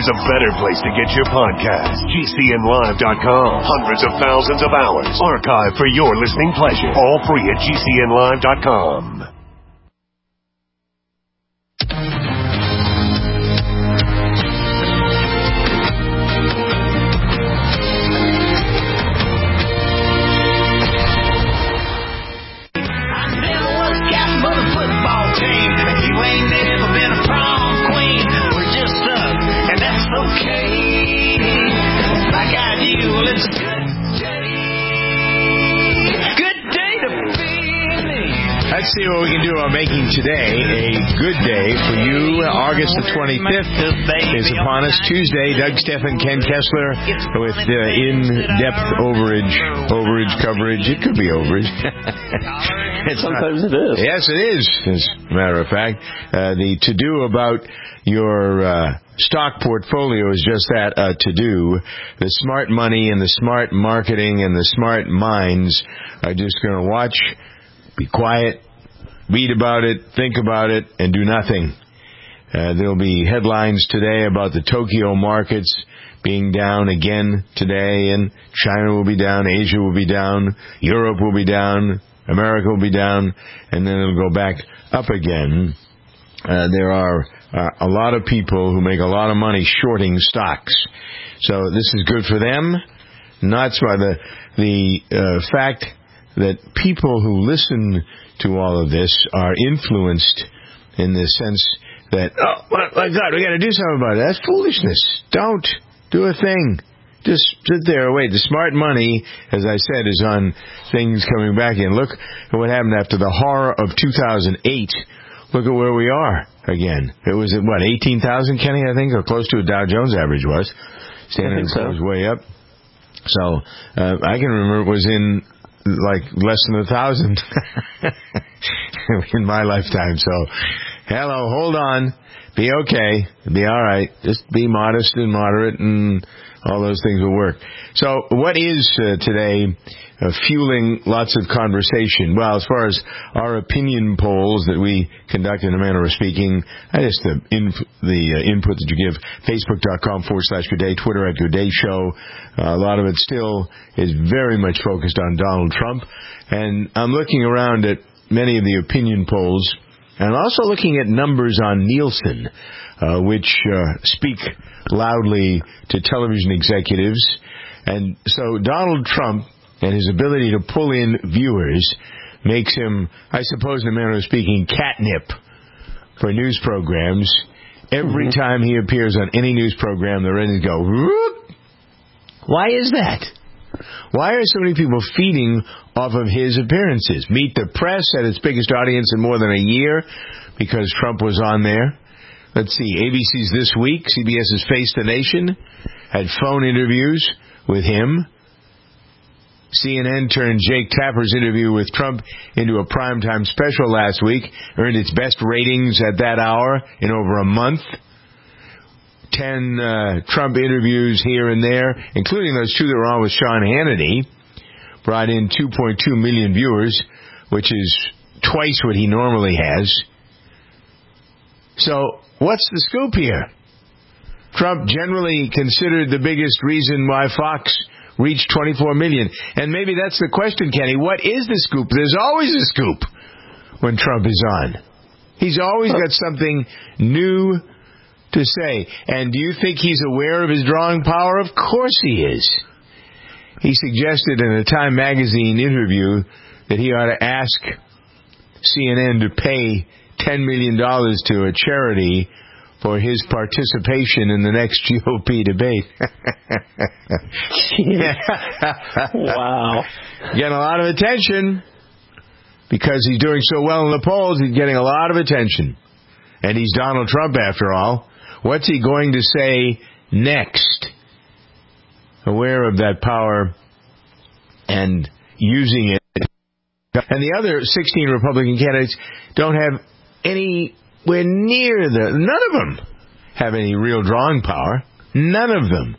there's a better place to get your podcast. GCNlive.com. Hundreds of thousands of hours archived for your listening pleasure. All free at GCNlive.com. Let's see what we can do on making today a good day for you. August the 25th is upon us. Tuesday, Doug Stephan, Ken Kessler with in-depth overage coverage. It could be overage. Sometimes it is. Yes, it is, as a matter of fact. The to-do about your stock portfolio is just that, to-do. The smart money and the smart marketing and the smart minds are just going to watch, be quiet, read about it, think about it, and do nothing. There'll be headlines today about the Tokyo markets being down again today, and China will be down, Asia will be down, Europe will be down, America will be down, and then it'll go back up again. There are a lot of people who make a lot of money shorting stocks. So this is good for them. Not by the fact that people who listen to all of this are influenced in the sense that, oh, my God, we got to do something about it. That's foolishness. Don't do a thing. Just sit there and wait. The smart money, as I said, is on things coming back in. Look at what happened after the horror of 2008. Look at where we are again. It was at, 18,000, Kenny, I think, or close to a Dow Jones average was. Standard & Poor's way up. So I can remember it was in like less than 1,000 in my lifetime. So, hello, hold on, be okay, be all right. Just be modest and moderate, and all those things will work. So, what is today fueling lots of conversation? Well, as far as our opinion polls that we conduct in a manner of speaking, just the input that you give, Facebook.com/Good Day, Twitter @GoodDayShow. A lot of it still is very much focused on Donald Trump. And I'm looking around at many of the opinion polls, and I'm also looking at numbers on Nielsen, which speak loudly to television executives. And so Donald Trump and his ability to pull in viewers makes him, I suppose in a manner of speaking, catnip for news programs. Every time he appears on any news program, the ratings go, whoop. Why is that? Why are so many people feeding off of his appearances? Meet the Press had its biggest audience in more than a year because Trump was on there. Let's see, ABC's This Week, CBS's Face the Nation, had phone interviews with him. CNN turned Jake Tapper's interview with Trump into a primetime special last week, earned its best ratings at that hour in over a month. 10 Trump interviews here and there, including those two that were on with Sean Hannity, brought in 2.2 million viewers, which is twice what he normally has. So, what's the scoop here? Trump generally considered the biggest reason why Fox reached 24 million. And maybe that's the question, Kenny. What is the scoop? There's always a scoop when Trump is on. He's always got something new to say. And do you think he's aware of his drawing power? Of course he is. He suggested in a Time magazine interview that he ought to ask CNN to pay $10 million to a charity for his participation in the next GOP debate. Wow. Getting a lot of attention. Because he's doing so well in the polls, he's getting a lot of attention. And he's Donald Trump, after all. What's he going to say next? Aware of that power and using it. And the other 16 Republican candidates don't have anywhere near none of them have any real drawing power. None of them.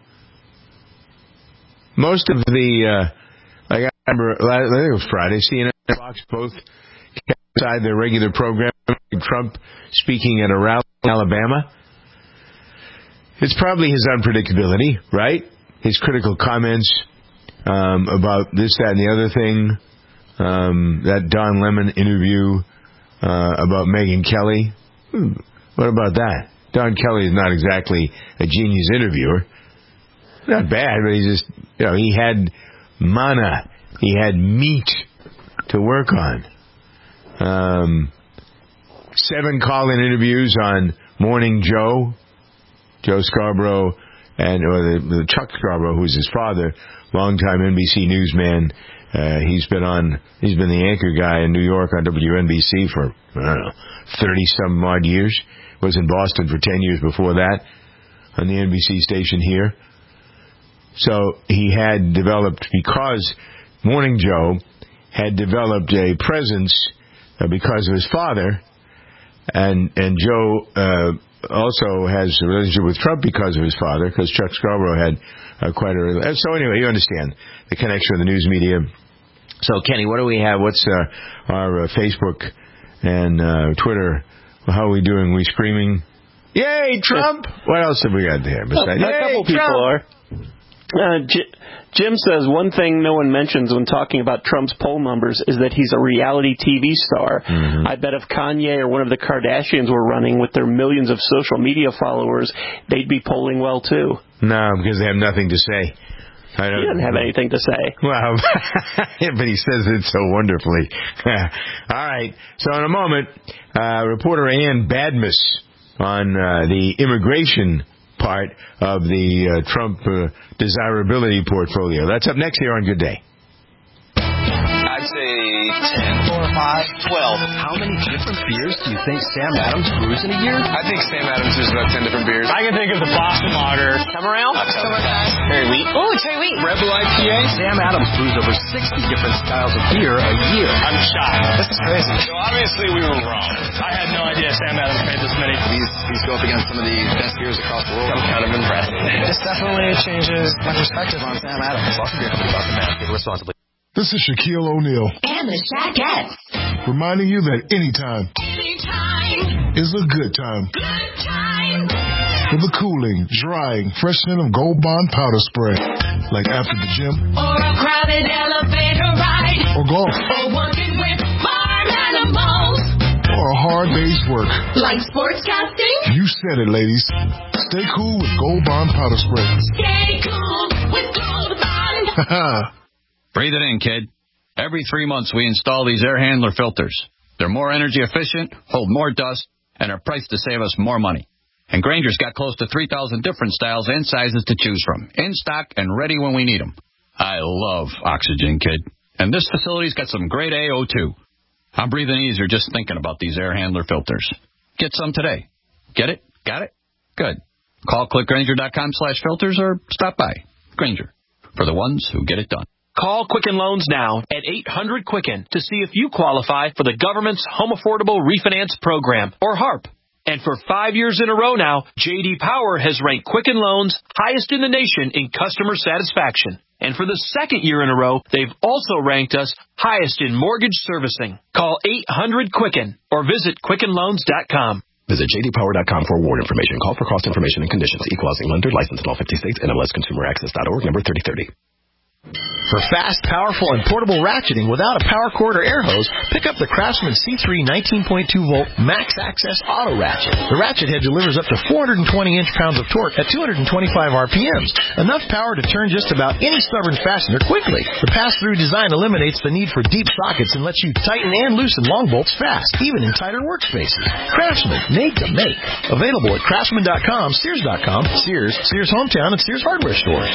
Most of the, I remember, I think it was Friday, CNN and Fox both kept aside their regular program, Trump speaking at a rally in Alabama. It's probably his unpredictability, right? His critical comments about this, that, and the other thing. That Don Lemon interview about Megyn Kelly. What about that? Don Kelly is not exactly a genius interviewer. Not bad, but he just, he had mana. He had meat to work on. 7 call-in interviews on Morning Joe Scarborough, or the Chuck Scarborough, who's his father, longtime NBC newsman. He's been the anchor guy in New York on WNBC for, 30-some odd years. Was in Boston for 10 years before that on the NBC station here. So he had developed, because Morning Joe had developed a presence because of his father, and Joe also has a relationship with Trump because of his father, because Chuck Scarborough had quite a... So anyway, you understand the connection with the news media. So, Kenny, what do we have? What's our Facebook and Twitter? How are we doing? We screaming, "Yay, Trump!" What else have we got there? Besides, a couple people are. Jim says one thing no one mentions when talking about Trump's poll numbers is that he's a reality TV star. Mm-hmm. I bet if Kanye or one of the Kardashians were running with their millions of social media followers, they'd be polling well, too. No, because they have nothing to say. He doesn't have anything to say. Well, but he says it so wonderfully. All right. So in a moment, reporter Ann Badmus on the immigration part of the Trump desirability portfolio. That's up next here on Good Day. I'd say 10. 4 or 5. 12. How many different beers do you think Sam Adams brews in a year? I think Sam Adams brews about 10 different beers. I can think of the Boston Lager. Summerale? Cherry Wheat. Oh, Cherry Wheat. Rebel IPA. Sam Adams brews over 60 different styles of beer a year. I'm shocked. This is crazy. So obviously we were wrong. I had no idea Sam Adams made this many. These go up against some of the best beers across the world. I'm kind of impressed. This definitely changes my perspective on Sam Adams. Boston Beer Company, Boston, Mass. Give responsibly. This is Shaquille O'Neal. And the Shaquettes. Reminding you that anytime is a good time. For the cooling, drying, fresh scent of Gold Bond powder spray. Like after the gym. Or a crowded elevator ride. Or golf. Or working with farm animals. Or a hard day's work. Like sportscasting. You said it, ladies. Stay cool with Gold Bond powder spray. Stay cool with Gold Bond. Breathe it in, kid. Every 3 months we install these air handler filters. They're more energy efficient, hold more dust, and are priced to save us more money. And Grainger's got close to 3,000 different styles and sizes to choose from, in stock and ready when we need them. I love Oxygen, kid. And this facility's got some great AO, too. I'm breathing easier just thinking about these air handler filters. Get some today. Get it? Got it? Good. Call clickgrainger.com/filters or stop by. Grainger, for the ones who get it done. Call Quicken Loans now at 800-QUICKEN to see if you qualify for the government's Home Affordable Refinance Program, or HARP. And for 5 years in a row now, J.D. Power has ranked Quicken Loans highest in the nation in customer satisfaction. And for the second year in a row, they've also ranked us highest in mortgage servicing. Call 800-QUICKEN or visit QuickenLoans.com. Visit jdpower.com for award information. Call for cost information and conditions. Equal housing lender. Licensed in all 50 states. NMLSConsumerAccess.org. Number 3030. For fast, powerful, and portable ratcheting without a power cord or air hose, pick up the Craftsman C3 19.2-volt Max Access Auto Ratchet. The ratchet head delivers up to 420 inch-pounds of torque at 225 RPMs, enough power to turn just about any stubborn fastener quickly. The pass-through design eliminates the need for deep sockets and lets you tighten and loosen long bolts fast, even in tighter workspaces. Craftsman, made to make. Available at Craftsman.com, Sears.com, Sears, Sears Hometown, and Sears Hardware stores.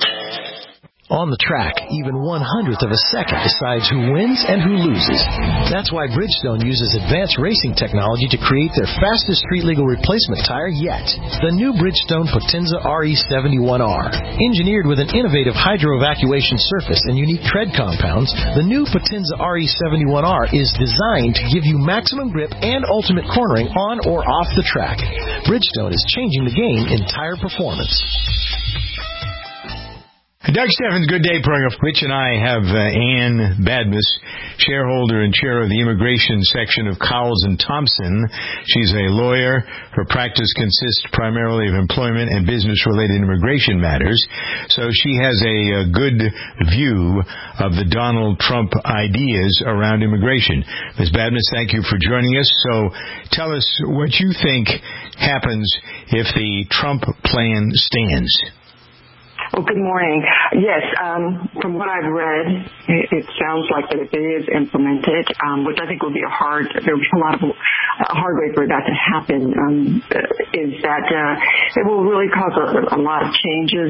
On the track, even 1/100th of a second decides who wins and who loses. That's why Bridgestone uses advanced racing technology to create their fastest street-legal replacement tire yet. The new Bridgestone Potenza RE71R. Engineered with an innovative hydro-evacuation surface and unique tread compounds, the new Potenza RE71R is designed to give you maximum grip and ultimate cornering on or off the track. Bridgestone is changing the game in tire performance. Doug Steffens, Good Day program. Rich and I have Ann Badmus, shareholder and chair of the immigration section of Cowles & Thompson. She's a lawyer. Her practice consists primarily of employment and business-related immigration matters. So she has a good view of the Donald Trump ideas around immigration. Ms. Badmus, thank you for joining us. So tell us what you think happens if the Trump plan stands. Well, good morning. Yes, from what I've read, it sounds like that if it is implemented, which I think will be a hard way for that to happen, is that it will really cause a lot of changes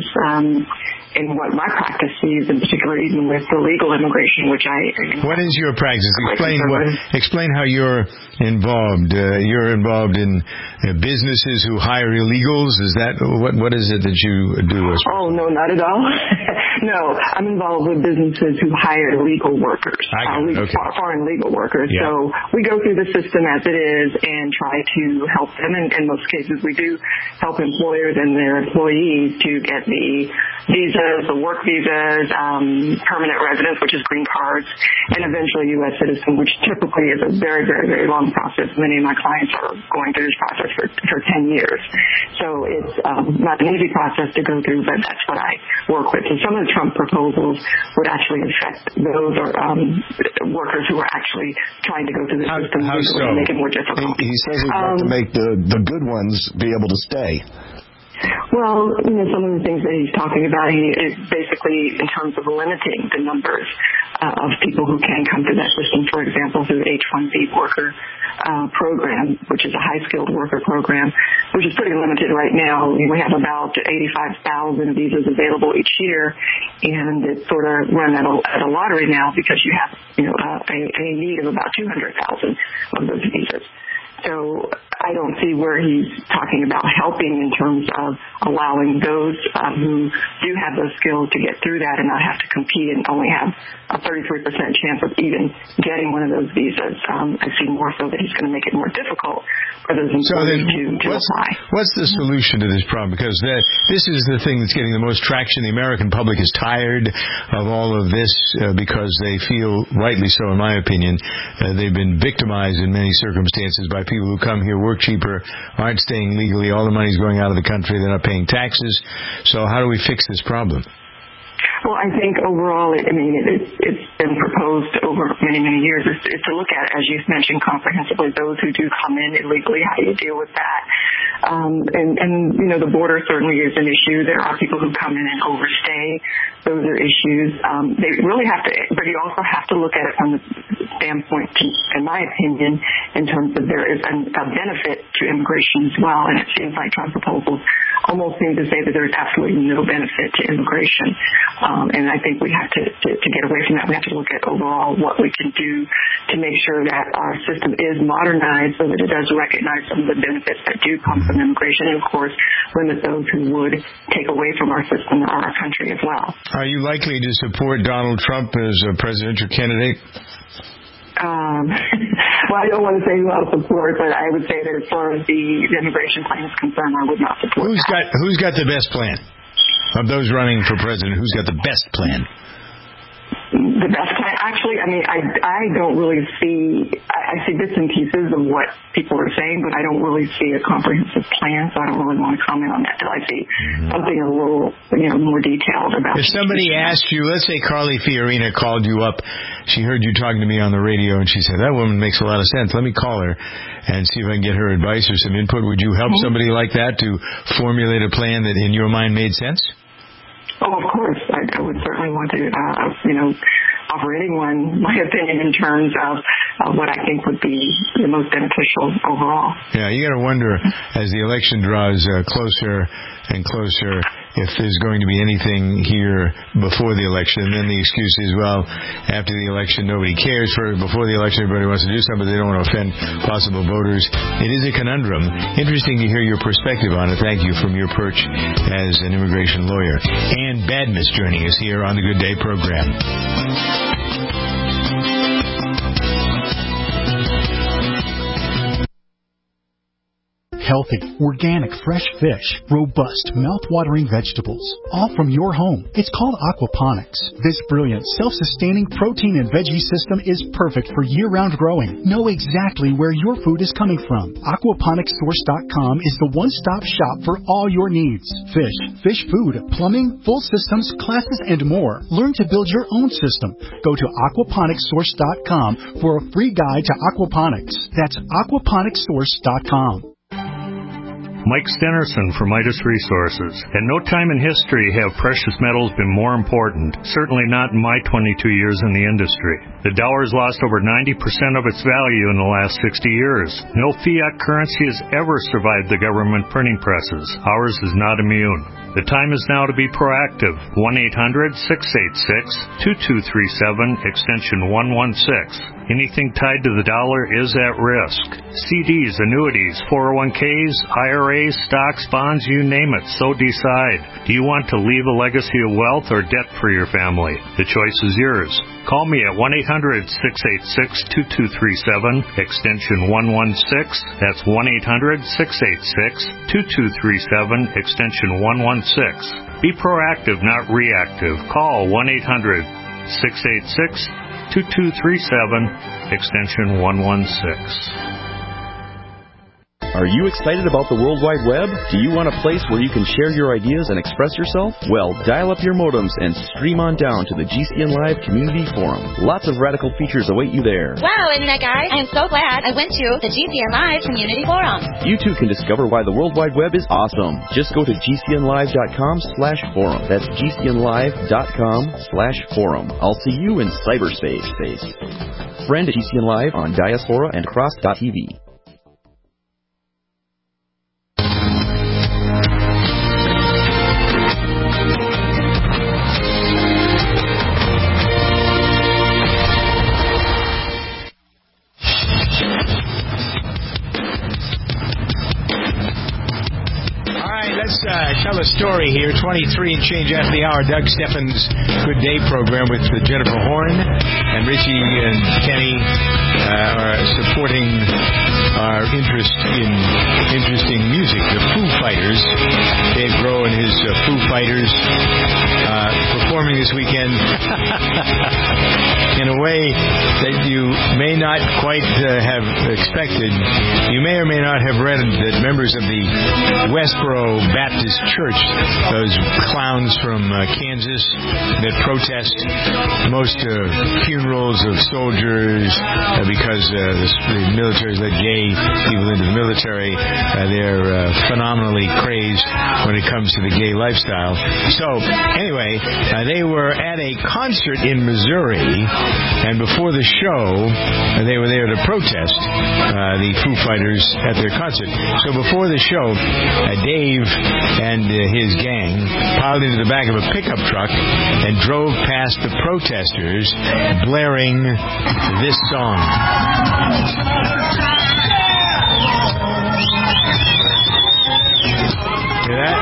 in what my practice sees, in particular, even with the legal immigration, which What is your practice? Explain how you're involved. You're involved in businesses who hire illegals. Is that what is it that you do? Oh, no, not at all. No, I'm involved with businesses who hire illegal workers, foreign legal workers. Yeah. So we go through the system as it is and try to help them. And in most cases, we do help employers and their employees to get the visas, the work visas, permanent residence, which is green cards, and eventually U.S. citizen, which typically is a very, very, very long process. Many of my clients are going through this process for 10 years. So it's not an easy process to go through, but that's what I work with. And some of the Trump proposals would actually affect those workers who are actually trying to go through the system and make it more difficult. He says he'd like to make the good ones be able to stay. Well, some of the things that he's talking about, he is basically in terms of limiting the numbers of people who can come to that system. For example, through the H-1B worker program, which is a high-skilled worker program, which is pretty limited right now. We have about 85,000 visas available each year, and it's sort of run at a lottery now because you have a need of about 200,000 of those visas. So I don't see where he's talking about helping in terms of allowing those who do have those skills to get through that and not have to compete and only have a 33% chance of even getting one of those visas. I see more so that he's going to make it more difficult for those employees to apply. What's the solution to this problem? Because this is the thing that's getting the most traction. The American public is tired of all of this because they feel, rightly so in my opinion, they've been victimized in many circumstances by people who come here, work cheaper, aren't staying legally, all the money's going out of the country, they're not paying taxes. So how do we fix this problem? Well, I think overall, it's been proposed over many, many years, is to look at, as you mentioned, comprehensively those who do come in illegally, how do you deal with that? The border certainly is an issue. There are people who come in and overstay. Those are issues. They really have to, but you also have to look at it from the standpoint, in my opinion, in terms of there is a benefit to immigration as well. And it seems like Trump proposals almost seem to say that there's absolutely no benefit to immigration. And I think we have to get away from that. We have to look at overall what we can do to make sure that our system is modernized so that it does recognize some of the benefits that do come from immigration and, of course, limit those who would take away from our system or our country as well. Are you likely to support Donald Trump as a presidential candidate? Well, I don't want to say who I'll support, but I would say that as far as the immigration plan is concerned, I would not support Who's got the best plan? Of those running for president, who's got the best plan? The best plan? Actually, I don't really see, I see bits and pieces of what people are saying, but I don't really see a comprehensive plan, so I don't really want to comment on that till I see something a little, more detailed about it. If somebody asked you, let's say Carly Fiorina called you up, she heard you talking to me on the radio, and she said, that woman makes a lot of sense, let me call her and see if I can get her advice or some input. Would you help somebody like that to formulate a plan that in your mind made sense? Oh, of course. I would certainly want to, offer anyone my opinion in terms of what I think would be the most beneficial overall. Yeah, you got to wonder as the election draws closer and closer if there's going to be anything here before the election. And then the excuse is, well, after the election, nobody cares. Before the election, everybody wants to do something, but they don't want to offend possible voters. It is a conundrum. Interesting to hear your perspective on it. Thank you from your perch as an immigration lawyer. Ann Badmus joining us here on the Good Day program. healthy, organic, fresh fish, robust, mouth-watering vegetables, all from your home. It's called aquaponics. This brilliant, self-sustaining protein and veggie system is perfect for year-round growing. Know exactly where your food is coming from. Aquaponicssource.com is the one-stop shop for all your needs. Fish food, plumbing, full systems, classes, and more. Learn to build your own system. Go to aquaponicssource.com for a free guide to aquaponics. That's aquaponicssource.com. Mike Stenerson from Midas Resources. At no time in history have precious metals been more important, certainly not in my 22 years in the industry. The dollar has lost over 90% of its value in the last 60 years. No fiat currency has ever survived the government printing presses. Ours is not immune. The time is now to be proactive. 1-800-686-2237, extension 116. Anything tied to the dollar is at risk. CDs, annuities, 401ks, IRAs, stocks, bonds, you name it, so decide. Do you want to leave a legacy of wealth or debt for your family? The choice is yours. Call me at 1-800-686-2237, extension 116. That's 1-800-686-2237, extension 116. Be proactive, not reactive. Call 1-800-686-2237, extension 116. Are you excited about the World Wide Web? Do you want a place where you can share your ideas and express yourself? Well, dial up your modems and stream on down to the GCN Live Community Forum. Lots of radical features await you there. Wow, Internet guys, I am so glad I went to the GCN Live Community Forum. You too can discover why the World Wide Web is awesome. Just go to gcnlive.com/forum. That's gcnlive.com/forum. I'll see you in cyberspace. Friend GCN Live on Diaspora and Cross.tv. Tell a story here, 23 and change after the hour. Doug Steffens' Good Day program with Jennifer Horn and Richie and Kenny are supporting our interest in interesting music. The Foo Fighters, Dave Grohl and his Foo Fighters performing this weekend in a way that you may not quite have expected. You may or may not have read that members of the Westboro Baptist Church, those clowns from Kansas that protest most funerals of soldiers because the military's let gay people into the military. They're phenomenally crazed when it comes to the gay lifestyle. So, anyway, they were at a concert in Missouri, and before the show, they were there to protest the Foo Fighters at their concert. So before the show, Dave and his gang piled into the back of a pickup truck and drove past the protesters blaring this song. Hear that?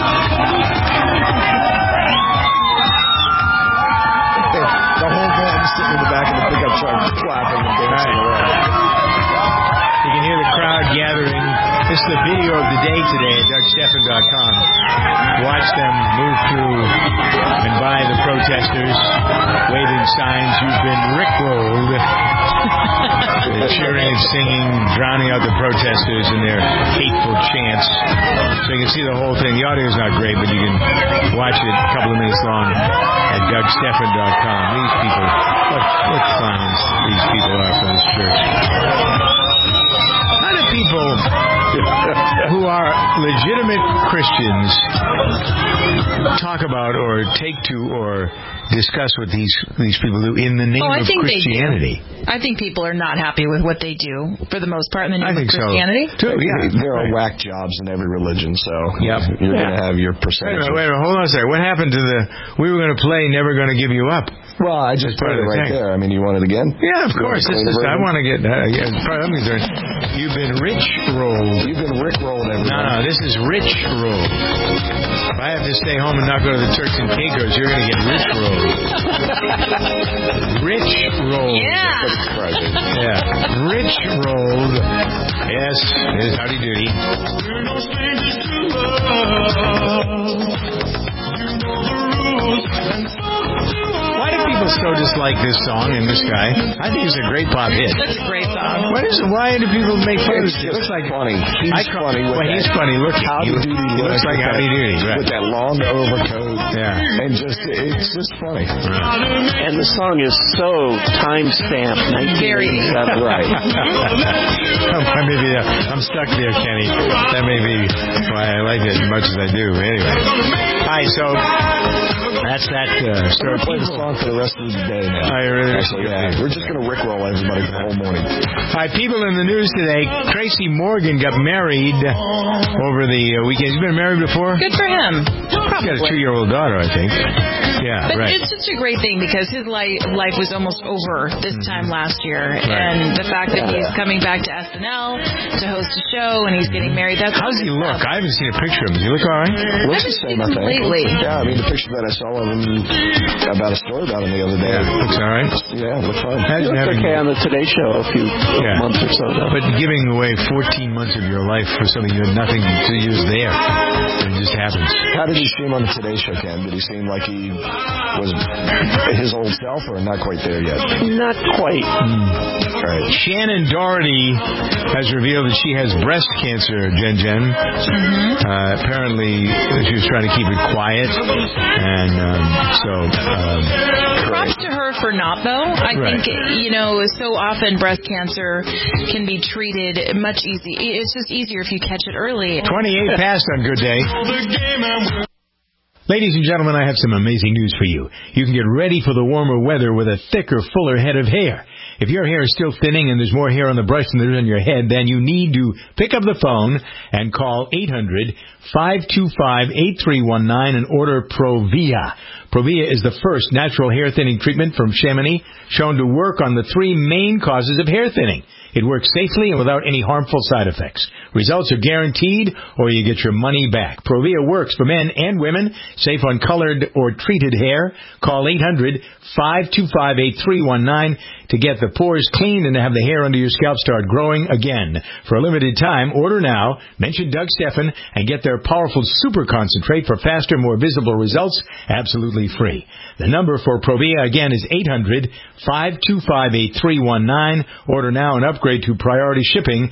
The whole band sitting in the back of the pickup truck clapping and dancing around. You can hear the crowd gathering. This is the video of the day today at DougStephan.com. Watch them move through and by the protesters, waving signs, "You've been rickrolled." Cheering and singing, drowning out the protesters in their hateful chants. So you can see the whole thing. The audio is not great, but you can watch it a couple of minutes long at DougStephan.com. These people, what clowns these people are from this church. How do people who are legitimate Christians talk about or take to or discuss what these people do in the name of Christianity? I think people are not happy with what they do for the most part in the name of Christianity. So. There are whack jobs in every religion, so you're going to have your percentage. Wait a minute, hold on a second. What happened to we were going to play Never Gonna Give You Up? Well, I just put it right there. I mean, you want it again? Yeah, of course. I want to get as far as I'm concerned. You've been rich rolled. You've been rick rolled. No, this is rich rolled. I have to stay home and not go to the Turks and Caicos, you're going to get rich rolled. Rich rolled. Yeah. Yeah. Rich rolled. Yes, it is Howdy Doody. Why do people so dislike this song and this guy? I think it's a great pop hit. That's a great song. Why do people make fun of this? It looks like funny. He's funny. He's funny. Look, Howdy Doody. He looks like Howdy Doody. Right. With that long overcoat. Yeah. And it's just funny. Right. And the song is so time-stamped. Very. Right. Maybe I'm stuck there, Kenny. That may be why I like it as much as I do. Anyway. All right, so that's that story. Play the song for the rest of the day now. We're just going to rickroll everybody for the whole morning. All right, people in the news today. Tracy Morgan got married over the weekend. He's been married before? Good for him. He's got a 2-year-old daughter, I think. Yeah, but right. It's such a great thing because his life was almost over this time last year. Right. And the fact that he's coming back to SNL to host a show and he's getting married, that's how does he look? I haven't seen a picture of him. Does he look all right? Looks the same, I think. Lately. Yeah, I mean, the picture that I saw of him, about a story about him the other day. Yeah, looks all right. Yeah, looks fine. He looked okay on the Today Show a few months or so ago. But giving away 14 months of your life for something you had nothing to use there, it just happens. How did he seem on the Today Show, Ken? Did he seem like he was his old self or not quite there yet? Not quite. Right. Shannon Doherty has revealed that she has breast cancer, Jen. Apparently, she was trying to keep it quiet, and props to her for not, though. I think, so often breast cancer can be treated much easier. It's just easier if you catch it early. 28 past on Good Day. Ladies and gentlemen, I have some amazing news for you. You can get ready for the warmer weather with a thicker, fuller head of hair. If your hair is still thinning and there's more hair on the brush than there is on your head, then you need to pick up the phone and call 800-525-8319 and order Provia. Provia is the first natural hair thinning treatment from Chamonix shown to work on the 3 main causes of hair thinning. It works safely and without any harmful side effects. Results are guaranteed or you get your money back. Provia works for men and women, safe on colored or treated hair. Call 800-525-8319 to get the pores cleaned and to have the hair under your scalp start growing again. For a limited time, order now, mention Doug Stephan, and get their powerful super concentrate for faster, more visible results, absolutely free. The number for Provia, again, is 800-525-8319. Order now and upgrade to priority shipping,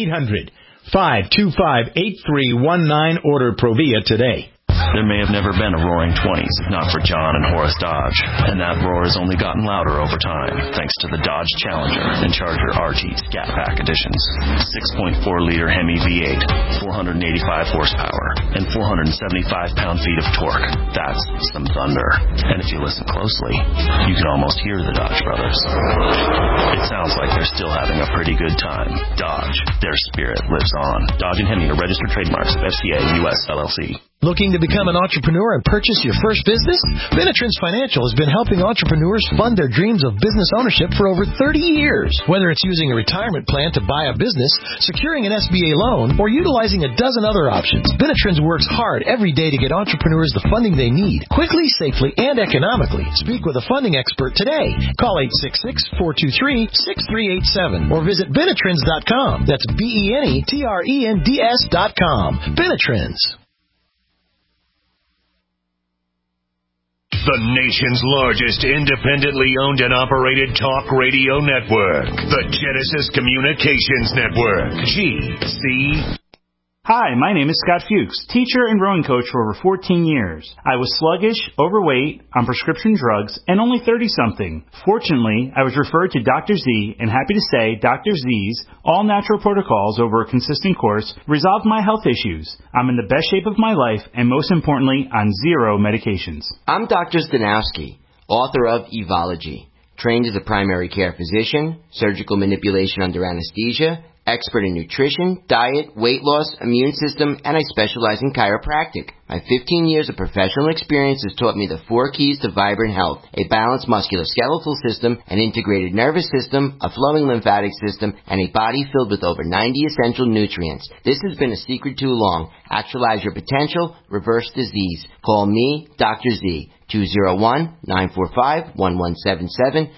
800-525-8319. Order Provia today. There may have never been a Roaring '20s if not for John and Horace Dodge, and that roar has only gotten louder over time thanks to the Dodge Challenger and Charger RT Scat Pack editions. 6.4-liter Hemi V8, 485 horsepower, and 475 pound-feet of torque. That's some thunder. And if you listen closely, you can almost hear the Dodge brothers. It sounds like they're still having a pretty good time. Dodge, their spirit lives on. Dodge and Hemi are registered trademarks of FCA US LLC. Looking to become an entrepreneur and purchase your first business? Benetrends Financial has been helping entrepreneurs fund their dreams of business ownership for over 30 years. Whether it's using a retirement plan to buy a business, securing an SBA loan, or utilizing a dozen other options, Benetrends works hard every day to get entrepreneurs the funding they need, quickly, safely, and economically. Speak with a funding expert today. Call 866-423-6387 or visit Benetrends.com. That's BENETRENDS.com. Benetrends. The nation's largest independently owned and operated talk radio network. The Genesis Communications Network. GC. Hi, my name is Scott Fuchs, teacher and rowing coach for over 14 years. I was sluggish, overweight, on prescription drugs, and only 30-something. Fortunately, I was referred to Dr. Z, and happy to say Dr. Z's all-natural protocols over a consistent course resolved my health issues. I'm in the best shape of my life, and most importantly, on 0 medications. I'm Dr. Zdanowski, author of Evology, trained as a primary care physician, surgical manipulation under anesthesia, expert in nutrition, diet, weight loss, immune system, and I specialize in chiropractic. My 15 years of professional experience has taught me the 4 keys to vibrant health: a balanced musculoskeletal system, an integrated nervous system, a flowing lymphatic system, and a body filled with over 90 essential nutrients. This has been a secret too long. Actualize your potential, reverse disease. Call me, Dr. Z. 201-945-1177,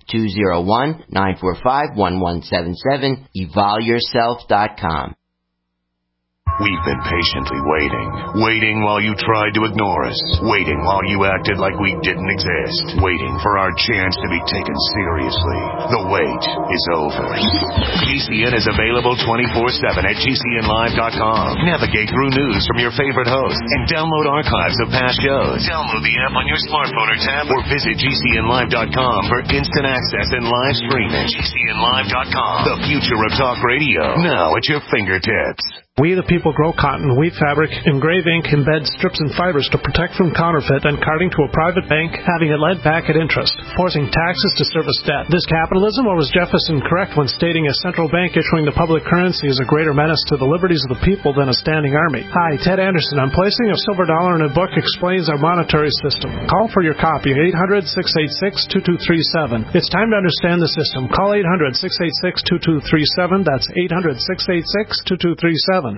201-945-1177, evolveyourself.com. We've been patiently waiting while you tried to ignore us, waiting while you acted like we didn't exist, waiting for our chance to be taken seriously. The wait is over. GCN is available 24/7 at GCNlive.com. Navigate through news from your favorite hosts and download archives of past shows. Download the app on your smartphone or tablet or visit GCNlive.com for instant access and live streaming. GCNlive.com, the future of talk radio, now at your fingertips. We the people grow cotton, weave fabric, engrave ink, embed strips and fibers to protect from counterfeit and carting to a private bank, having it led back at interest, forcing taxes to service debt. This capitalism, or was Jefferson correct when stating a central bank issuing the public currency is a greater menace to the liberties of the people than a standing army? Hi, Ted Anderson. I'm placing a silver dollar in a book explains our monetary system. Call for your copy, 800-686-2237. It's time to understand the system. Call 800-686-2237. That's 800-686-2237.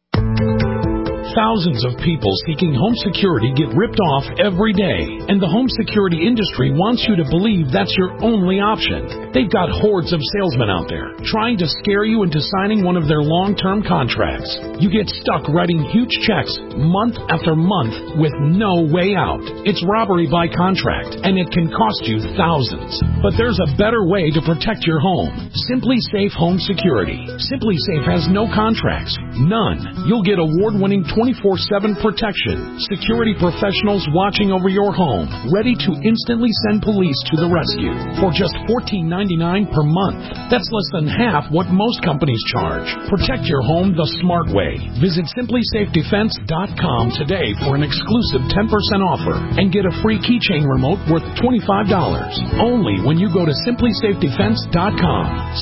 Thousands of people seeking home security get ripped off every day, and the home security industry wants you to believe that's your only option. They've got hordes of salesmen out there trying to scare you into signing one of their long-term contracts. You get stuck writing huge checks month after month with no way out. It's robbery by contract, and it can cost you thousands. But there's a better way to protect your home. Simply Safe Home Security. Simply Safe has no contracts. None. You'll get award-winning 24/7 protection. Security professionals watching over your home, ready to instantly send police to the rescue for just $14.99 per month. That's less than half what most companies charge. Protect your home the smart way. Visit SimplySafeDefense.com today for an exclusive 10% offer and get a free keychain remote worth $25. Only when you go to SimplySafeDefense.com.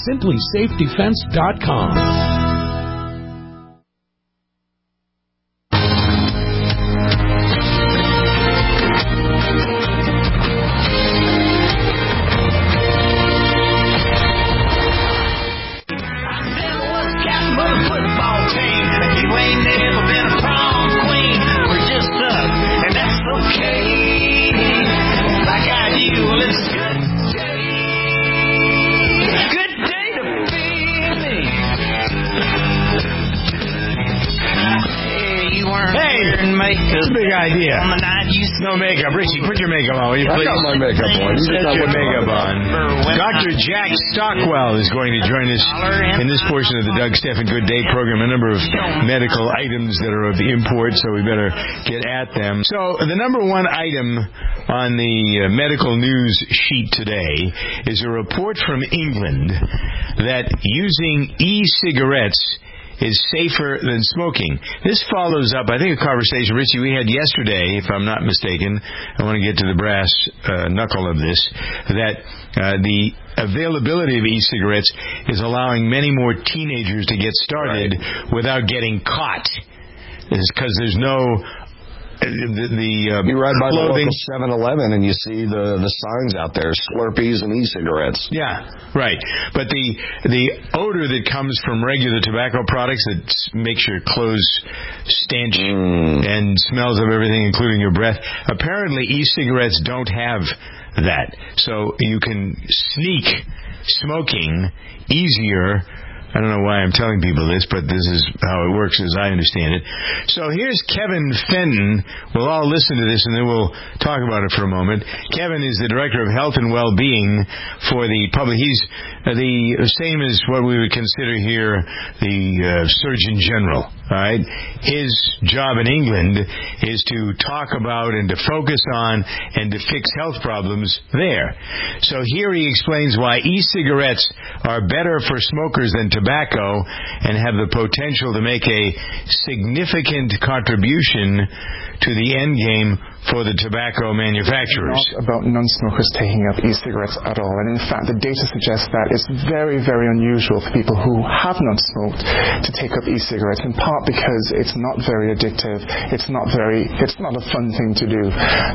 SimplySafeDefense.com. Idea. No makeup. Richie, put your makeup on, will you please? I got my makeup on. Put your makeup on. Dr. Jack Stockwell is going to join us in this portion of the Doug Stephan Good Day program. A number of medical items that are of import, so we better get at them. So the number one item on the medical news sheet today is a report from England that using e-cigarettes is safer than smoking. This follows up, I think, a conversation, Richie, we had yesterday, if I'm not mistaken. I want to get to the brass knuckle of this, that the availability of e-cigarettes is allowing many more teenagers to get started without getting caught. It's because there's no... you ride by clothing. The local 7-Eleven and you see the signs out there, Slurpees and e-cigarettes. Yeah, right. But the odor that comes from regular tobacco products that makes your clothes stench and smells of everything, including your breath, apparently e-cigarettes don't have that. So you can sneak smoking easier. I don't know why I'm telling people this, but this is how it works as I understand it. So here's Kevin Fenton. We'll all listen to this, and then we'll talk about it for a moment. Kevin is the Director of Health and Well-Being for the public. He's the same as what we would consider here the Surgeon General. All right? His job in England is to talk about and to focus on and to fix health problems there. So here he explains why e-cigarettes are better for smokers than tobacco and have the potential to make a significant contribution to the end game for the tobacco manufacturers. It's not about non-smokers taking up e-cigarettes at all. And in fact, the data suggests that it's very, very unusual for people who have not smoked to take up e-cigarettes, in part because it's not very addictive. It's not a fun thing to do.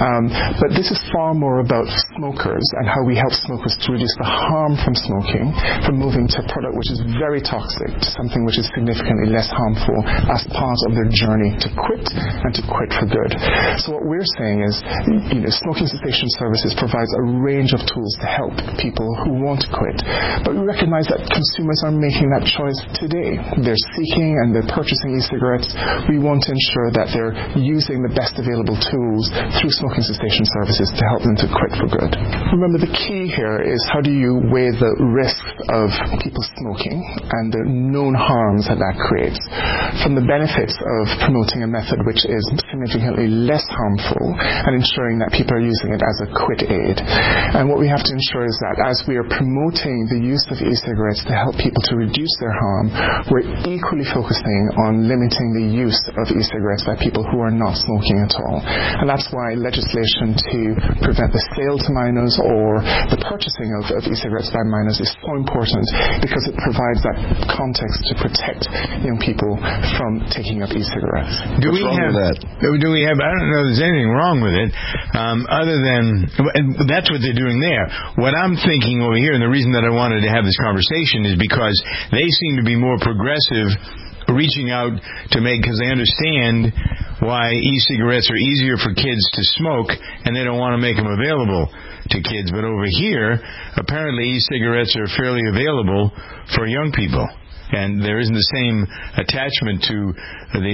But this is far more about smokers and how we help smokers to reduce the harm from smoking, from moving to a product which is very toxic to something which is significantly less harmful as part of their journey to quit and to quit for good. So what we're saying is, Smoking Cessation Services provides a range of tools to help people who want to quit. But we recognize that consumers are making that choice today. They're seeking and they're purchasing e-cigarettes. We want to ensure that they're using the best available tools through Smoking Cessation Services to help them to quit for good. Remember, the key here is how do you weigh the risk of people smoking and the known harms that creates from the benefits of promoting a method which is significantly less harmful and ensuring that people are using it as a quit aid. And what we have to ensure is that as we are promoting the use of e-cigarettes to help people to reduce their harm, we're equally focusing on limiting the use of e-cigarettes by people who are not smoking at all. And that's why legislation to prevent the sale to minors or the purchasing of e-cigarettes by minors is so important, because it provides that context to protect young people from taking up e-cigarettes. What's wrong with that? Do we have, I don't know if there's anything wrong with it, other than, that's what they're doing there. What I'm thinking over here, and the reason that I wanted to have this conversation is because they seem to be more progressive, reaching out to make, because they understand why e-cigarettes are easier for kids to smoke, and they don't want to make them available to kids. But over here, apparently e-cigarettes are fairly available for young people. And there isn't the same attachment to the,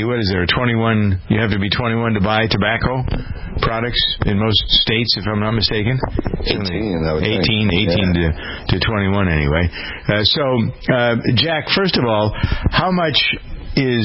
21, you have to be 21 to buy tobacco products in most states, if I'm not mistaken. 18 to 21 anyway. Jack, first of all, how much is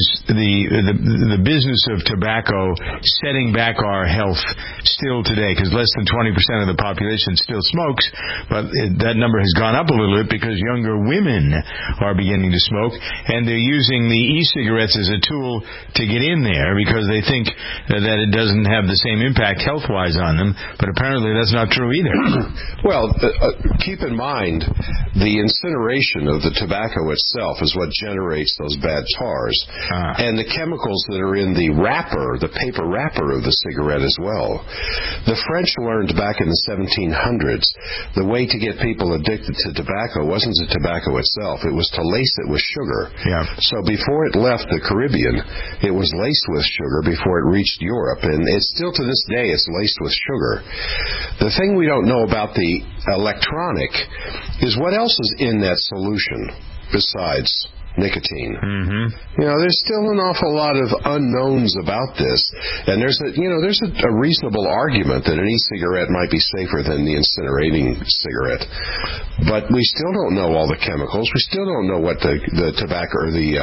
the business of tobacco setting back our health still today? Because less than 20% of the population still smokes, but that number has gone up a little bit because younger women are beginning to smoke, and they're using the e-cigarettes as a tool to get in there because they think that it doesn't have the same impact health-wise on them, but apparently that's not true either. Well, keep in mind, the incineration of the tobacco itself is what generates those bad tars. And the chemicals that are in the wrapper, the paper wrapper of the cigarette as well. The French learned back in the 1700s the way to get people addicted to tobacco wasn't the tobacco itself, it was to lace it with sugar. Yeah. So before it left the Caribbean, it was laced with sugar before it reached Europe, and it's still to this day it's laced with sugar. The thing we don't know about the electronic is what else is in that solution besides nicotine. Mm-hmm. There's still an awful lot of unknowns about this, and there's a reasonable argument that an e-cigarette might be safer than the incinerating cigarette, but we still don't know all the chemicals. We still don't know what the tobacco or the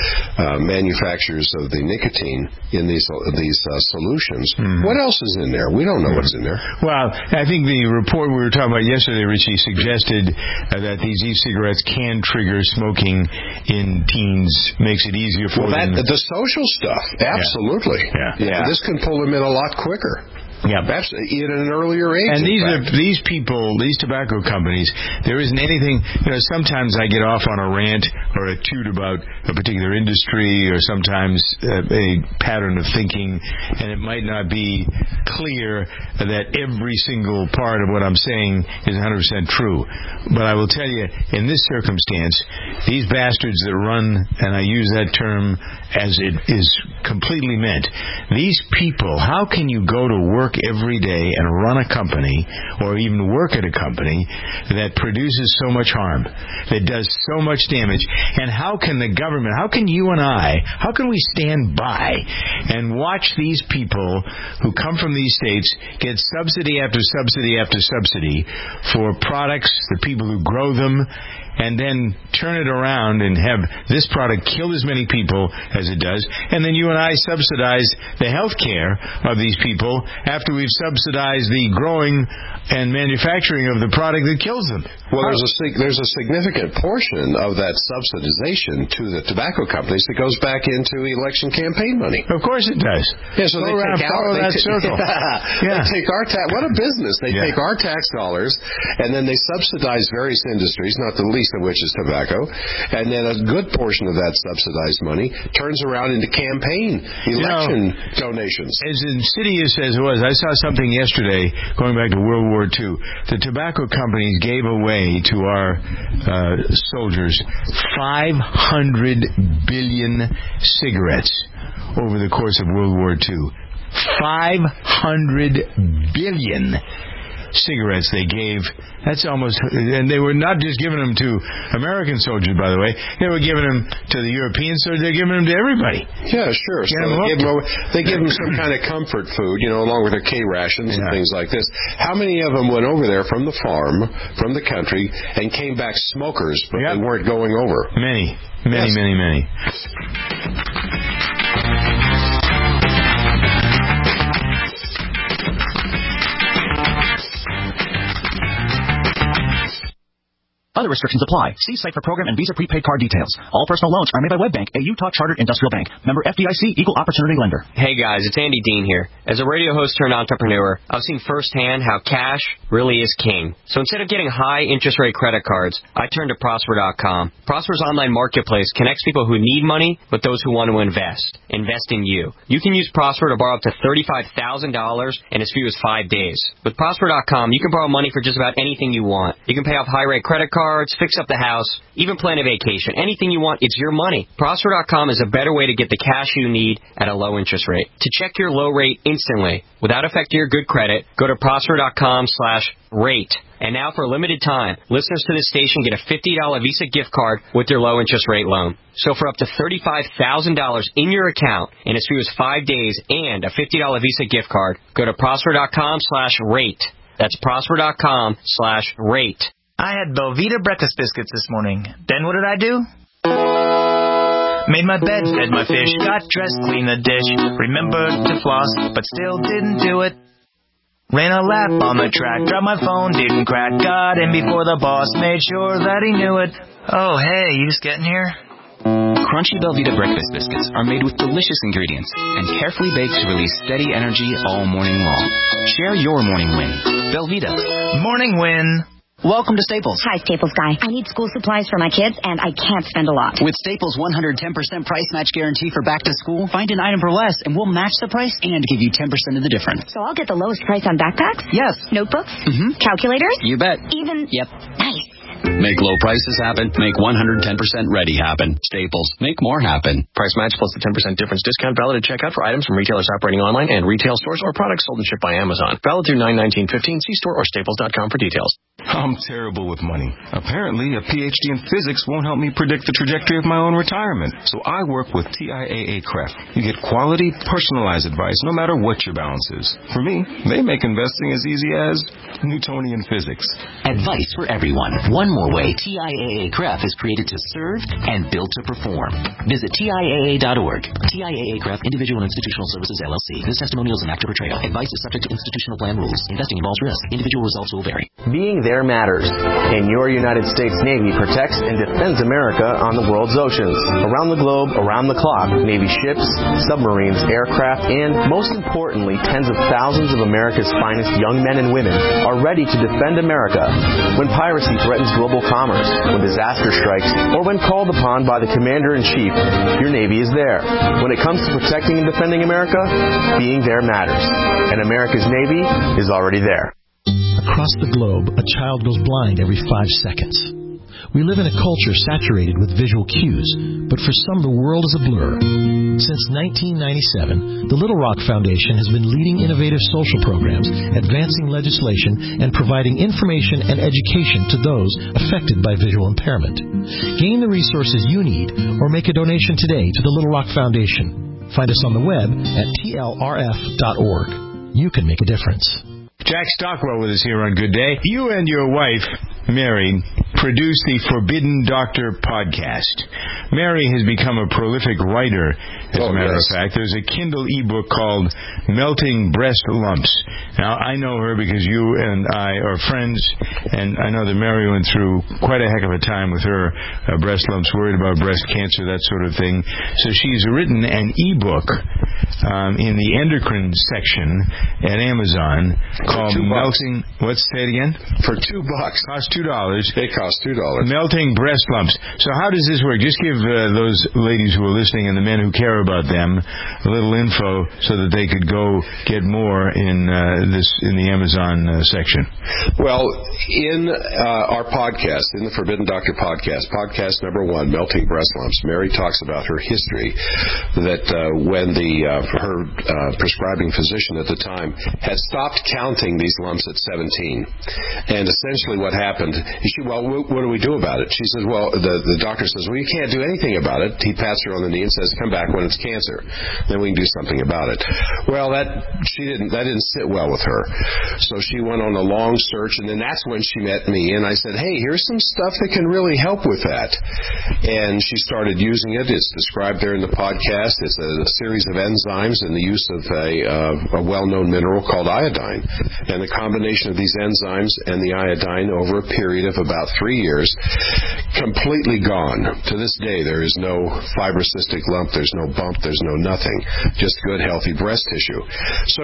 manufacturers of the nicotine in these solutions. Mm-hmm. What else is in there? We don't know what's in there. Well, I think the report we were talking about yesterday, Richie, suggested that these e-cigarettes can trigger smoking in teens, makes it easier for them. The social stuff, absolutely. Yeah. This can pull them in a lot quicker. Yeah, at an earlier age. And these people, these tobacco companies, there isn't anything. Sometimes I get off on a rant or a toot about a particular industry, or sometimes a pattern of thinking, and it might not be clear that every single part of what I'm saying is 100% true. But I will tell you, in this circumstance, these bastards that run, and I use that term as it is completely meant, these people, how can you go to work every day and run a company, or even work at a company that produces so much harm, that does so much damage? And how can the government, how can you and I, how can we stand by and watch these people who come from these states get subsidy after subsidy after subsidy for products, the people who grow them, and then turn it around and have this product kill as many people as it does, and then you and I subsidize the health care of these people after we've subsidized the growing and manufacturing of the product that kills them. Well, there's a significant portion of that subsidization to the tobacco companies that goes back into election campaign money. Of course it does. Yeah, so they take that circle. They take our tax. What a business! They take our tax dollars and then they subsidize various industries, not the least of which is tobacco, and then a good portion of that subsidized money turns around into campaign election donations. As insidious as it was, I saw something yesterday going back to World War II. The tobacco companies gave away to our soldiers 500 billion cigarettes over the course of World War II. 500 billion cigarettes they gave. That's almost, and they were not just giving them to American soldiers, by the way. They were giving them to the European soldiers. They're giving them to everybody. Yeah, sure. So they give them some kind of comfort food, along with their K rations and things like this. How many of them went over there from the farm, from the country, and came back smokers, but they weren't going over? Many. Other restrictions apply. See site for program and Visa prepaid card details. All personal loans are made by WebBank, a Utah-chartered industrial bank. Member FDIC, equal opportunity lender. Hey guys, it's Andy Dean here. As a radio host turned entrepreneur, I've seen firsthand how cash really is king. So instead of getting high interest rate credit cards, I turned to Prosper.com. Prosper's online marketplace connects people who need money with those who want to invest. Invest in you. You can use Prosper to borrow up to $35,000 in as few as 5 days. With Prosper.com, you can borrow money for just about anything you want. You can pay off high-rate credit cards, fix up the house, even plan a vacation. Anything you want, it's your money. Prosper.com is a better way to get the cash you need at a low interest rate. To check your low rate instantly, without affecting your good credit, go to Prosper.com/rate. And now for a limited time, listeners to this station get a $50 Visa gift card with their low interest rate loan. So for up to $35,000 in your account in as few as 5 days and a $50 Visa gift card, go to Prosper.com/rate. That's Prosper.com/rate. I had Belvita breakfast biscuits this morning. Then what did I do? Made my bed, fed my fish, got dressed, cleaned the dish, remembered to floss, but still didn't do it. Ran a lap on the track, dropped my phone, didn't crack, got in before the boss, made sure that he knew it. Oh, hey, you just getting here? Crunchy Belvita breakfast biscuits are made with delicious ingredients and carefully baked to release steady energy all morning long. Share your morning win. Belvita. Morning win. Welcome to Staples. Hi, Staples guy. I need school supplies for my kids, and I can't spend a lot. With Staples' 110% price match guarantee for back to school, find an item for less, and we'll match the price and give you 10% of the difference. So I'll get the lowest price on backpacks? Yes. Notebooks? Mm-hmm. Calculators? You bet. Even? Yep. Nice. Make low prices happen. Make 110% ready happen. Staples. Make more happen. Price match plus the 10% difference discount valid at checkout for items from retailers operating online and retail stores or products sold and shipped by Amazon. Valid through 9/19/15. See store or staples.com for details. I'm terrible with money. Apparently, a PhD in physics won't help me predict the trajectory of my own retirement. So I work with TIAA-CREF. You get quality, personalized advice no matter what your balance is. For me, they make investing as easy as Newtonian physics. Advice for everyone. One more way TIAA-CREF is created to serve and built to perform. Visit TIAA.org. TIAA-CREF, Individual and Institutional Services, LLC. This testimonial is an act of portrayal. Advice is subject to institutional plan rules. Investing involves risk. Individual results will vary. Being there matters, and your United States Navy protects and defends America on the world's oceans. Around the globe, around the clock, Navy ships, submarines, aircraft, and, most importantly, tens of thousands of America's finest young men and women are ready to defend America when piracy threatens global commerce, when disaster strikes, or when called upon by the Commander-in-Chief. Your Navy is there. When it comes to protecting and defending America, being there matters, and America's Navy is already there. Across the globe, a child goes blind every 5 seconds. We live in a culture saturated with visual cues, but for some the world is a blur. Since 1997, the Little Rock Foundation has been leading innovative social programs, advancing legislation, and providing information and education to those affected by visual impairment. Gain the resources you need or make a donation today to the Little Rock Foundation. Find us on the web at tlrf.org. You can make a difference. Jack Stockwell with us here on Good Day. You and your wife, Mary, produce the Forbidden Doctor podcast. Mary has become a prolific writer, as a matter of fact. There's a Kindle ebook called Melting Breast Lumps. Now, I know her because you and I are friends, and I know that Mary went through quite a heck of a time with her breast lumps, worried about breast cancer, that sort of thing. So she's written an ebook in the endocrine section at Amazon called Melting... What's that again? For $2. Costs $2. It costs $2. Melting Breast Lumps. So how does this work? Just give those ladies who are listening and the men who care about them a little info so that they could go get more in the Amazon section. Well, in our podcast, in the Forbidden Doctor podcast number 1, Melting Breast Lumps, Mary talks about her history that when her prescribing physician at the time had stopped counting these lumps at 17. And essentially what happened, what do we do about it? She says, well, the doctor says, well, you can't do anything about it. He pats her on the knee and says, come back when it's cancer. Then we can do something about it. Well, that didn't sit well with her. So she went on a long search, and then that's when she met me. And I said, hey, here's some stuff that can really help with that. And she started using it. It's described there in the podcast. It's a series of enzymes and the use of a well-known mineral called iodine. And the combination of these enzymes and the iodine over a period of about 3 years, completely gone. To this day, there is no fibrocystic lump, there's no bump, there's no nothing. Just good, healthy breast tissue. So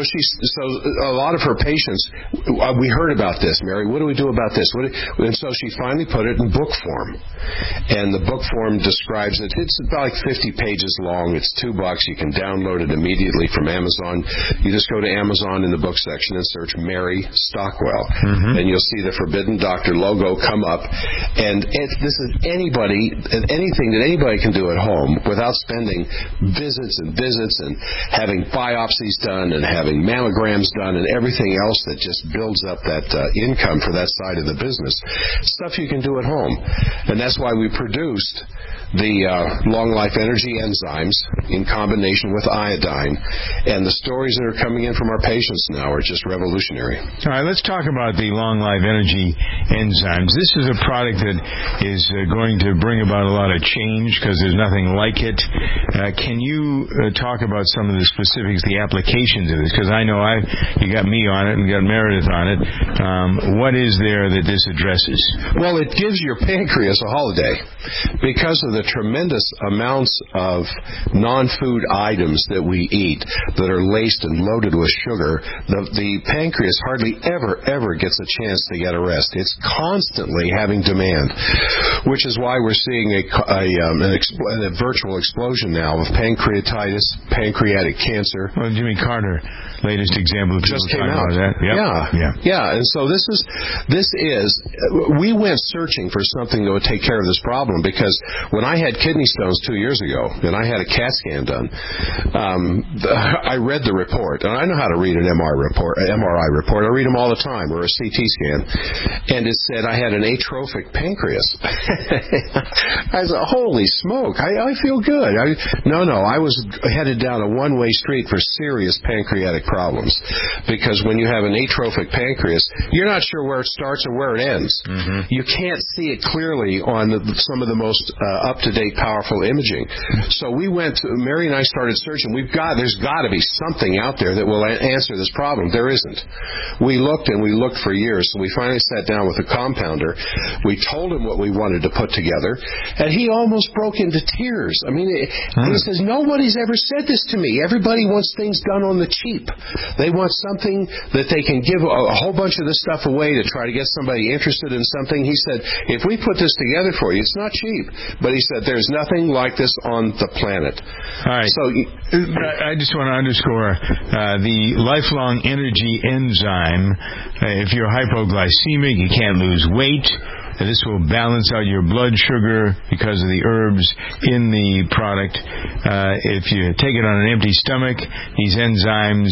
a lot of her patients, we heard about this, Mary, what do we do about this? And so she finally put it in book form. And the book form describes it. It's about like 50 pages long. It's $2. You can download it immediately from Amazon. You just go to Amazon in the book section and search Mary Stockwell. And you'll see the Forbidden Doctor logo come up. And this is anything that anybody can do at home without spending visits and having biopsies done and having mammograms done and everything else that just builds up that income for that side of the business. Stuff you can do at home. And that's why we produced the Long Life Energy enzymes in combination with iodine. And the stories that are coming in from our patients now are just revolutionary. All right, let's talk about the Long Life Energy enzymes. This is a product that is going to bring about a lot of change because there's nothing like it. Can you talk about some of the specifics, the applications of this? Because I know you got me on it and got Meredith on it. What is there that this addresses? Well, it gives your pancreas a holiday because of the tremendous amounts of non-food items that we eat that are laced and loaded with sugar. The pancreas hardly ever gets a chance to get a rest. It's constantly having demand, which is why we're seeing a virtual explosion now of pancreatitis, pancreatic cancer. Well, Jimmy Carter, latest example of just came out. That. Yep. Yeah. And so we went searching for something that would take care of this problem because when I had kidney stones 2 years ago and I had a CAT scan done, I read the report, and I know how to read an MRI report. I read them all the time, or a CT scan, and it said I had an atrophic pancreas. I said, holy smoke, I feel good. I was headed down a one-way street for serious pancreatic problems because when you have an atrophic pancreas, you're not sure where it starts or where it ends. You can't see it clearly on some of the most up-to-date, powerful imaging. So Mary and I started searching. There's got to be something out there that will answer this problem. There isn't. We looked for years, so we finally sat down with a compounder. We told him what we wanted to put together, and he almost broke into tears. I mean, he says, nobody's ever said this to me. Everybody wants things done on the cheap. They want something that they can give a whole bunch of this stuff away to try to get somebody interested in something. He said, if we put this together for you, it's not cheap. But he said, there's nothing like this on the planet. All right. So I just want to underscore the Lifelong Energy enzyme. If you're hypoglycemic, you can't lose weight. This will balance out your blood sugar because of the herbs in the product. If you take it on an empty stomach, these enzymes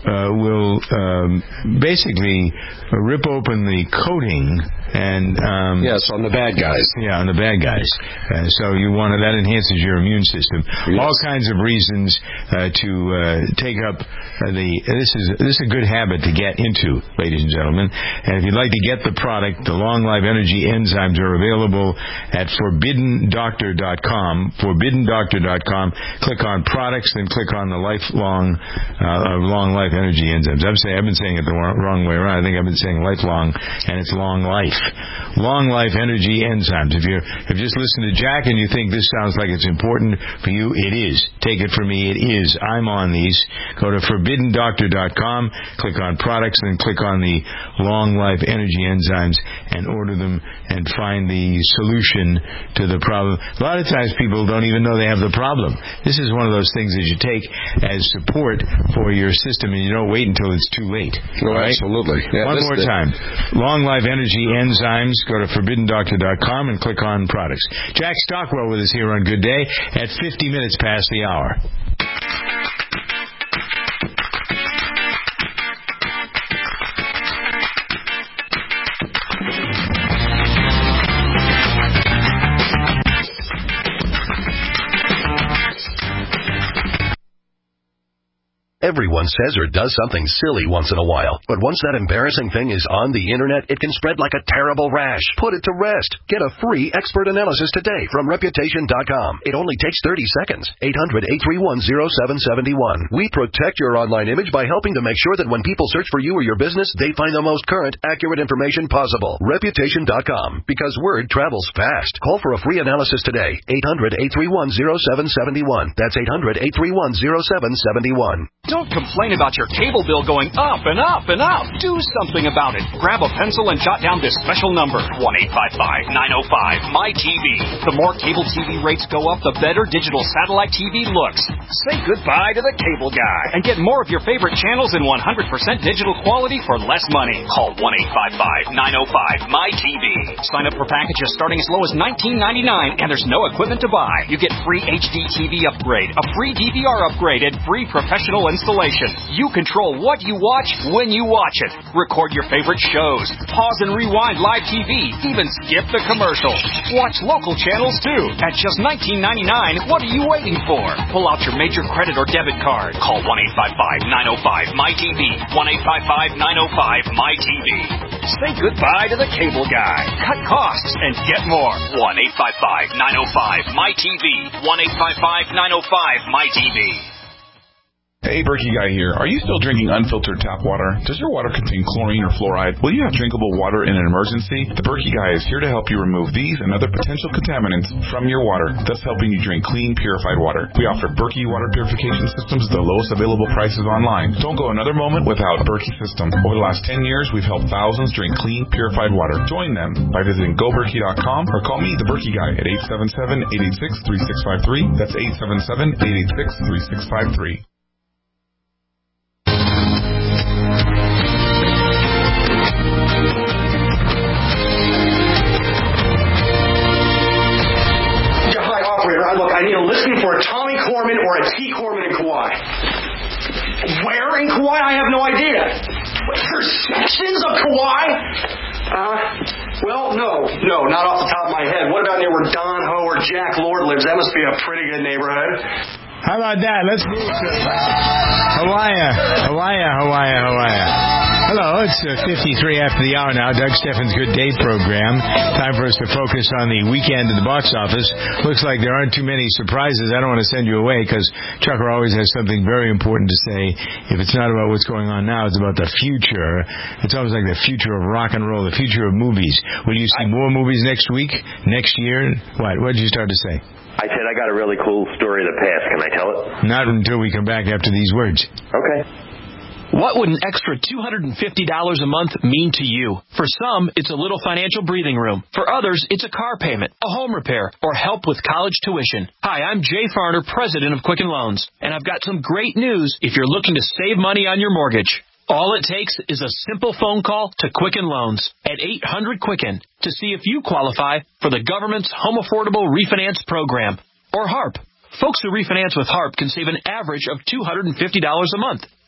will basically rip open the coating and yes, on the bad guys. Yeah, on the bad guys. So that enhances your immune system. Yes. All kinds of reasons to take up this is a good habit to get into, ladies and gentlemen. And if you'd like to get the product, the Long Life Energy enzymes are available at ForbiddenDoctor.com. ForbiddenDoctor.com. Click on products, then click on the lifelong Long Life Energy enzymes. I've been saying it the wrong way around. I think I've been saying lifelong, and it's long life. Long Life Energy enzymes. If you just listened to Jack and you think this sounds like it's important for you, it is. Take it from me, it is. I'm on these. Go to ForbiddenDoctor.com, click on products, then click on the Long Life Energy enzymes and order them and find the solution to the problem. A lot of times people don't even know they have the problem. This is one of those things that you take as support for your system, and you don't wait until it's too late. Oh, right? Absolutely. Yeah, one more time. Long Life Energy enzymes. Go to ForbiddenDoctor.com and click on products. Jack Stockwell with us here on Good Day at 50 minutes past the hour. Everyone says or does something silly once in a while, but once that embarrassing thing is on the internet, it can spread like a terrible rash. Put it to rest. Get a free expert analysis today from Reputation.com. It only takes 30 seconds. 800-831-0771. We protect your online image by helping to make sure that when people search for you or your business, they find the most current, accurate information possible. Reputation.com. Because word travels fast. Call for a free analysis today. 800-831-0771. That's 800-831-0771. Don't complain about your cable bill going up and up and up. Do something about it. Grab a pencil and jot down this special number, 1-855-905-MY-TV. The more cable TV rates go up, the better digital satellite TV looks. Say goodbye to the cable guy and get more of your favorite channels in 100% digital quality for less money. Call 1-855-905-MY-TV. Sign up for packages starting as low as $19.99, and there's no equipment to buy. You get free HD TV upgrade, a free DVR upgrade, and free professional installation. You control what you watch when you watch it. Record your favorite shows. Pause and rewind live TV. Even skip the commercials. Watch local channels too. At just $19.99, what are you waiting for? Pull out your major credit or debit card. Call 1-855-905-MY-TV. 1-855-905-MY-TV. Say goodbye to the cable guy. Cut costs and get more. 1-855-905-MY-TV. 1-855-905-MY-TV. Hey, Berkey Guy here. Are you still drinking unfiltered tap water? Does your water contain chlorine or fluoride? Will you have drinkable water in an emergency? The Berkey Guy is here to help you remove these and other potential contaminants from your water, thus helping you drink clean, purified water. We offer Berkey water purification systems at the lowest available prices online. Don't go another moment without a Berkey system. Over the last 10 years, we've helped thousands drink clean, purified water. Join them by visiting GoBerkey.com or call me, the Berkey Guy, at 877-886-3653. That's 877-886-3653. Look, I need a listing for a Tommy Corman or a T. Corman in Kauai. Where in Kauai? I have no idea. There's sections of Kauai? Well, no, not off the top of my head. What about near where Don Ho or Jack Lord lives? That must be a pretty good neighborhood. How about that? Let's move to Hawaii. Hello, it's 53 after the hour now. Doug Steffens' Good Day program. Time for us to focus on the weekend at the box office. Looks like there aren't too many surprises. I don't want to send you away because Chucker always has something very important to say. If it's not about what's going on now, it's about the future. It's almost like the future of rock and roll, the future of movies. Will you see more movies next week, next year? What did you start to say? I said I got a really cool story of the past. Can I tell it? Not until we come back after these words. Okay. What would an extra $250 a month mean to you? For some, it's a little financial breathing room. For others, it's a car payment, a home repair, or help with college tuition. Hi, I'm Jay Farner, president of Quicken Loans, and I've got some great news if you're looking to save money on your mortgage. All it takes is a simple phone call to Quicken Loans at 800-QUICKEN to see if you qualify for the government's Home Affordable Refinance Program, or HARP. Folks who refinance with HARP can save an average of $250 a month.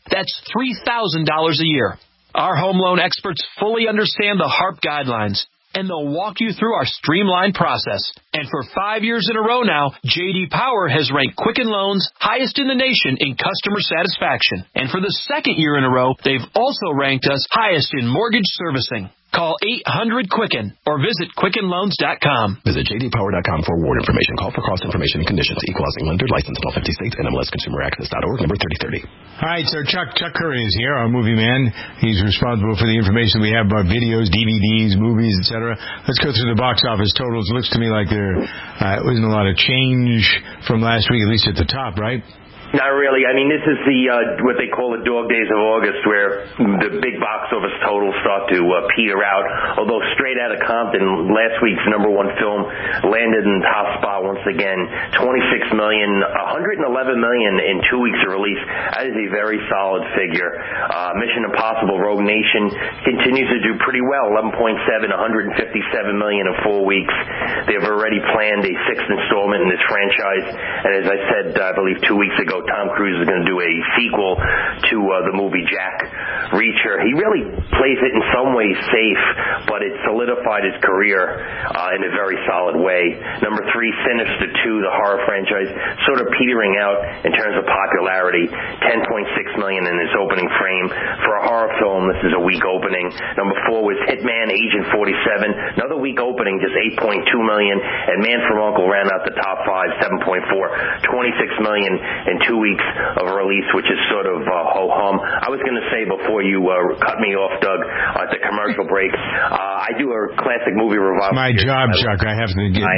That's $3,000 a year. Our home loan experts fully understand the HARP guidelines, and they'll walk you through our streamlined process. And for 5 years in a row now, J.D. Power has ranked Quicken Loans highest in the nation in customer satisfaction. And for the second year in a row, they've also ranked us highest in mortgage servicing. Call 800-QUICKEN or visit QuickenLoans.com. Visit jdpower.com for award information. Call for cost information and conditions. Equal housing lender. Licensed in all 50 states. NMLSConsumerAccess.org. Number 3030. All right, so Chuck Curry is here, our movie man. He's responsible for the information we have about videos, DVDs, movies, etc. Let's go through the box office totals. It looks to me like there wasn't a lot of change from last week, at least at the top, right? Not really. I mean, this is the what they call the dog days of August, where the big box office totals start to peter out. Although Straight Outta Compton, last week's number one film, landed in the top spot once again. $26 million, $111 million in 2 weeks of release. That is a very solid figure. Mission Impossible: Rogue Nation continues to do pretty well. 11.7, $157 million in 4 weeks. They have already planned a sixth installment in this franchise, and as I said, I believe 2 weeks ago, Tom Cruise is going to do a sequel to the movie Jack Reacher. He really plays it in some ways safe, but it solidified his career in a very solid way. Number 3, Sinister 2, the horror franchise, sort of petering out in terms of popularity. 10.6 million in its opening frame. For a horror film, this is a weak opening. Number 4 was Hitman Agent 47, another weak opening, just 8.2 million. And Man from U.N.C.L.E. ran out the top 5, 7.4. 26 million in 2 weeks of release, which is sort of ho-hum. I was going to say before you cut me off, Doug, at the commercial break, I do a classic movie revival. My job, Chuck. I have to get.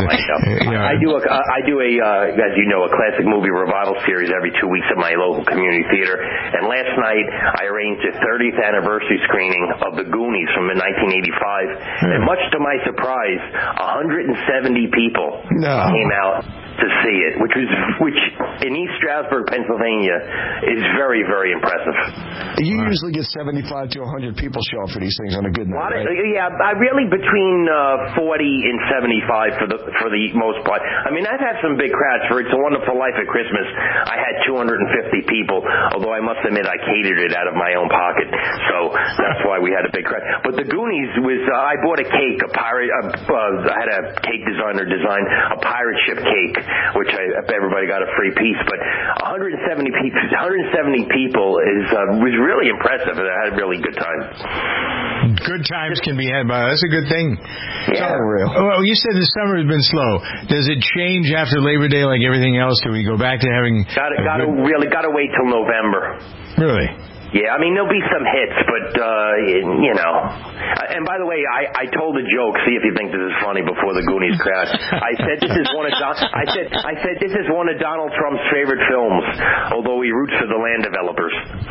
I do as you know, a classic movie revival series every 2 weeks at my local community theater. And last night, I arranged a 30th anniversary screening of The Goonies from 1985. And much to my surprise, 170 people came out to see it, which in East Stroudsburg, Pennsylvania, is very, very impressive. You usually get 75 to 100 people show up for these things on a good night, right? Yeah, I really between 40 and 75 for the most part. I mean, I've had some big crowds. For It's a Wonderful Life at Christmas, I had 250 people, although I must admit I catered it out of my own pocket, so that's why we had a big crowd. But The Goonies was, I bought a cake, I had a cake designer design a pirate ship cake, which everybody got a free piece, but 170 people was really impressive, and I had a really good time. Good times can be had by. That's a good thing. Yeah, real. Well, you said the summer has been slow. Does it change after Labor Day like everything else? Do we go back to having? Gotta wait till November. Really? Yeah, I mean, there'll be some hits, but, you know. And by the way, I told a joke, see if you think this is funny, before the Goonies crowd. I said this is one of this is one of Donald Trump's favorite films, although he roots for the land developers.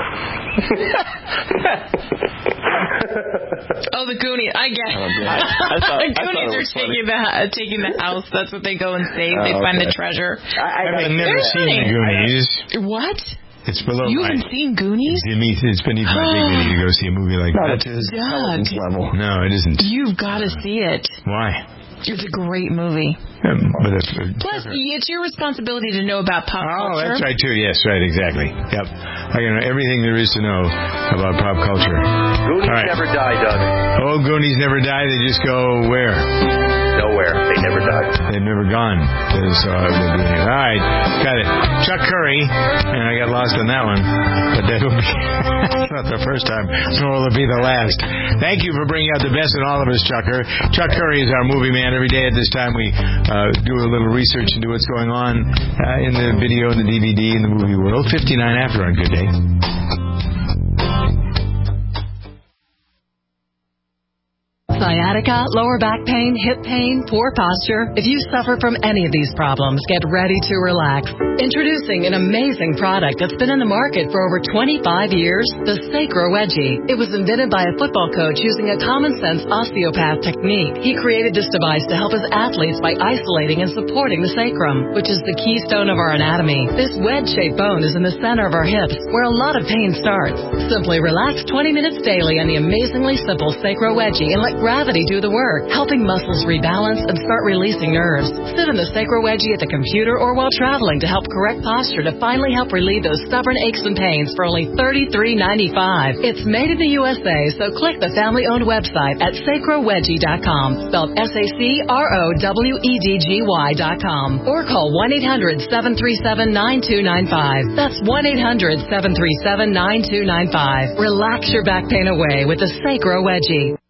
Oh, the Goonies. I get it. The Goonies are taking the house. That's what they go and save. They find the treasure. I've never seen the Goonies. What? It's below You haven't seen Goonies? It's beneath my dignity to go see a movie like that. Not at his intelligence level. No, it isn't. You've got to see it. Why? It's a great movie. Plus, it's your responsibility to know about pop culture. Oh, that's right, too. Yes, right, exactly. Yep. I can know everything there is to know about pop culture. Goonies never die, Doug. Oh, Goonies never die. They just go where? Nowhere. They never died. They've never gone. All right, got it. Chuck Curry, and I got lost on that one, but that will be not the first time, nor will it be the last. Thank you for bringing out the best in all of us, Chucker. Chuck Curry is our movie man. Every day at this time we do a little research into what's going on in the video, and the DVD, and the movie world. 59 after on Good Day. Sciatica, lower back pain, hip pain, poor posture. If you suffer from any of these problems, get ready to relax. Introducing an amazing product that's been in the market for over 25 years, the Sacro Wedgie. It was invented by a football coach using a common-sense osteopath technique. He created this device to help his athletes by isolating and supporting the sacrum, which is the keystone of our anatomy. This wedge-shaped bone is in the center of our hips, where a lot of pain starts. Simply relax 20 minutes daily on the amazingly simple Sacro Wedgie and let gravity do the work, helping muscles rebalance and start releasing nerves. Sit in the Sacro Wedgie at the computer or while traveling to help correct posture to finally help relieve those stubborn aches and pains for only $33.95. It's made in the USA, so click the family-owned website at sacrowedgie.com, spelled SACROWEDGY.com, or call 1-800-737-9295. That's 1-800-737-9295. Relax your back pain away with the Sacro Wedgie.